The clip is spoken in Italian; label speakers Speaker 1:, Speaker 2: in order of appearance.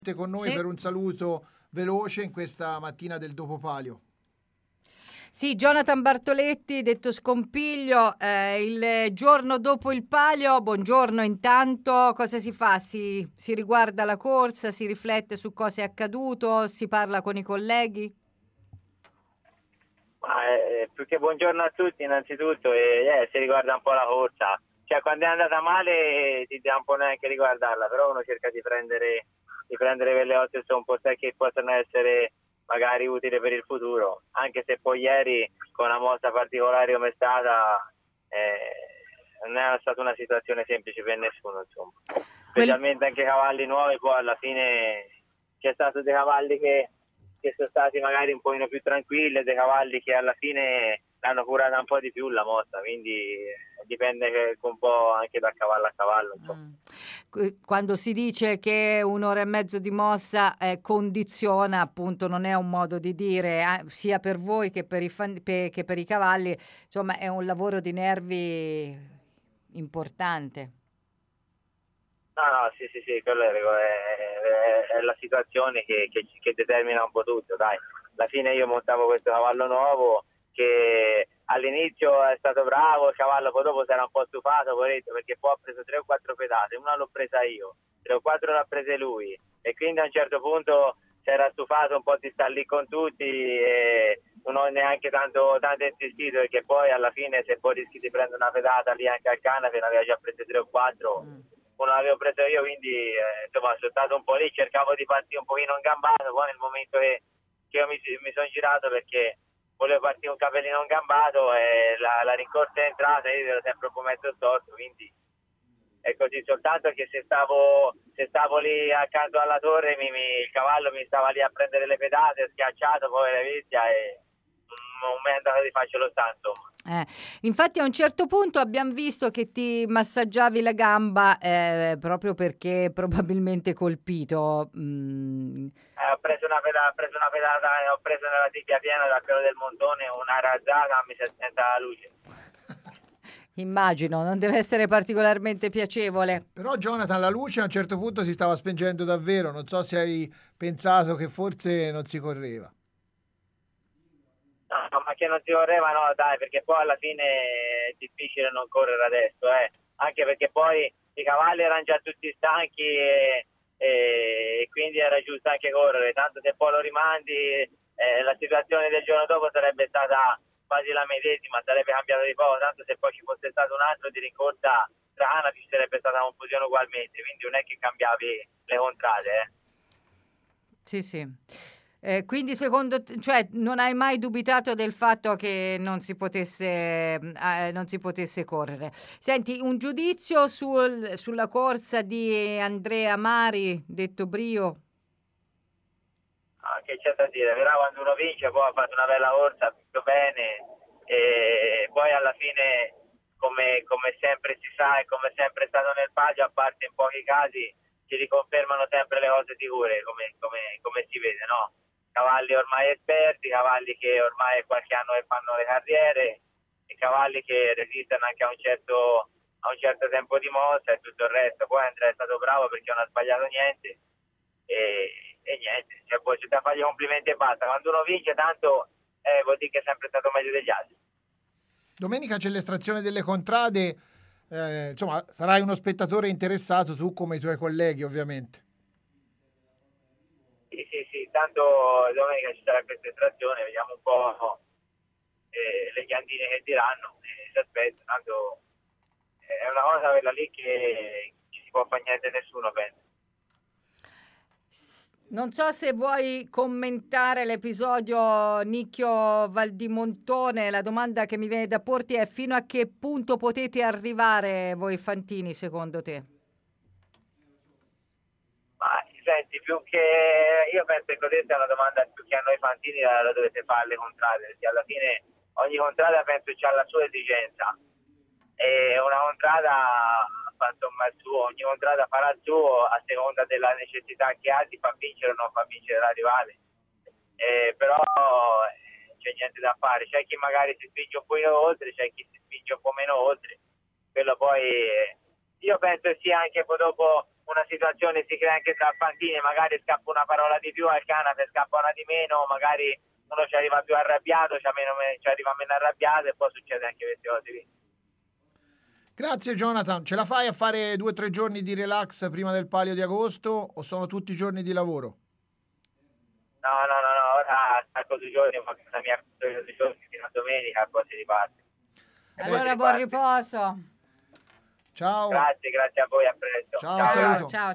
Speaker 1: con noi per un saluto veloce in questa mattina del dopo palio.
Speaker 2: Sì, Jonathan Bartoletti, detto Scompiglio, il giorno dopo il palio. Buongiorno, intanto cosa si fa? Si riguarda la corsa, si riflette su cosa è accaduto, si parla con i colleghi?
Speaker 3: Più che buongiorno a tutti innanzitutto, si riguarda un po' la corsa, cioè quando è andata male ti dà un po' neanche riguardarla, però uno cerca di prendere quelle osse un po' che possono essere magari utili per il futuro, anche se poi ieri con una mossa particolare come è stata non è stata una situazione semplice per nessuno, insomma. Specialmente anche cavalli nuovi, poi alla fine c'è stato dei cavalli che sono stati magari un pochino più tranquilli, dei cavalli che alla fine l'hanno curata un po' di più la mossa, quindi dipende un po' anche da cavallo a cavallo.
Speaker 2: Quando si dice che 1 ora e mezzo di mossa condiziona, appunto, non è un modo di dire, sia per voi che per i cavalli, insomma è un lavoro di nervi importante.
Speaker 3: No, sì, quello è la situazione che determina un po' tutto, dai. Alla fine io montavo questo cavallo nuovo che all'inizio è stato bravo, il cavallo poi dopo si era un po' stufato, poveretto, perché poi ha preso 3 o 4 pedate, una l'ho presa io, 3 o 4 l'ha prese lui, e quindi a un certo punto si era stufato un po' di stare lì con tutti e non ho neanche tanto insistito, perché poi alla fine se poi rischi di prendere una pedata lì anche al canapé, ne aveva già prese 3 o 4. Uno l'avevo preso io, quindi insomma sono stato un po' lì, cercavo di partire un pochino ingambato, poi nel momento che io mi sono girato perché volevo partire un capellino ingambato e la rincorsa è entrata e io ero sempre un po' mezzo storto, quindi è così, soltanto che se stavo lì accanto alla torre il cavallo mi stava lì a prendere le pedate, schiacciato, povera bestia, e non mi è andato di farcelo tanto.
Speaker 2: Infatti a un certo punto abbiamo visto che ti massaggiavi la gamba proprio perché probabilmente colpito.
Speaker 3: Ho preso una pedata, ho preso nella tibia piena dal pelo del montone, una razzata, mi si è spenta la luce.
Speaker 2: Immagino, non deve essere particolarmente piacevole.
Speaker 1: Però Jonathan, la luce a un certo punto si stava spengendo davvero, non so se hai pensato che forse non si correva.
Speaker 3: No, ma che non si correva, no, dai, perché poi alla fine è difficile non correre adesso, anche perché poi i cavalli erano già tutti stanchi e quindi era giusto anche correre, tanto se poi lo rimandi la situazione del giorno dopo sarebbe stata quasi la medesima, sarebbe cambiato di poco, tanto se poi ci fosse stato un altro di rincorsa strana ci sarebbe stata una confusione ugualmente, quindi non è che cambiavi le contrade.
Speaker 2: Sì. Quindi secondo te, cioè, non hai mai dubitato del fatto che non si potesse correre? Senti, un giudizio sulla corsa di Andrea Mari, detto Brio?
Speaker 3: Che c'è da dire, però quando uno vince poi ha fatto una bella corsa, tutto bene, e poi alla fine come sempre si sa e come sempre è stato nel palio, a parte in pochi casi si riconfermano sempre le cose sicure come si vede, no? Cavalli ormai esperti, cavalli che ormai qualche anno che fanno le carriere e cavalli che resistono anche a un certo tempo di mossa e tutto il resto. Poi Andrea è stato bravo perché non ha sbagliato niente e niente, cioè, poi c'è da fargli complimenti e basta. Quando uno vince tanto vuol dire che è sempre stato meglio degli altri.
Speaker 1: Domenica c'è l'estrazione delle contrade, insomma sarai uno spettatore interessato tu come i tuoi colleghi ovviamente.
Speaker 3: Sì, tanto domenica ci sarà questa estrazione, vediamo un po' le ghiandine che diranno, si aspetta, tanto è una cosa quella lì che ci si può fare niente nessuno, penso.
Speaker 2: Non so se vuoi commentare l'episodio Nicchio Valdimontone. La domanda che mi viene da porti è: fino a che punto potete arrivare voi fantini, secondo te?
Speaker 3: Ma senti, più che io penso che questa è una domanda più che a noi fantini la dovete fare alle contrade, perché alla fine ogni contrada penso c'ha la sua esigenza e una contrada fa insomma il suo, ogni contrada farà il suo a seconda della necessità che ha di far vincere o non far vincere la rivale, però c'è niente da fare, c'è chi magari si spinge un po' oltre, c'è chi si spinge un po' meno oltre, quello poi io penso sia anche poi dopo una situazione si crea anche tra panchine, magari scappa una parola di più al canapé, scappa una di meno, magari uno ci arriva più arrabbiato, ci arriva meno arrabbiato e poi succede anche queste cose qui.
Speaker 1: Grazie Jonathan, ce la fai a fare 2 o 3 giorni di relax prima del Palio di agosto o sono tutti giorni di lavoro?
Speaker 3: No, ora stacco 2 giorni, ma casa mia 2 giorni fino a domenica e poi si riparte.
Speaker 2: Allora buon riposo.
Speaker 1: Ciao.
Speaker 3: Grazie a voi, a presto.
Speaker 1: Ciao, un saluto.
Speaker 2: Ciao.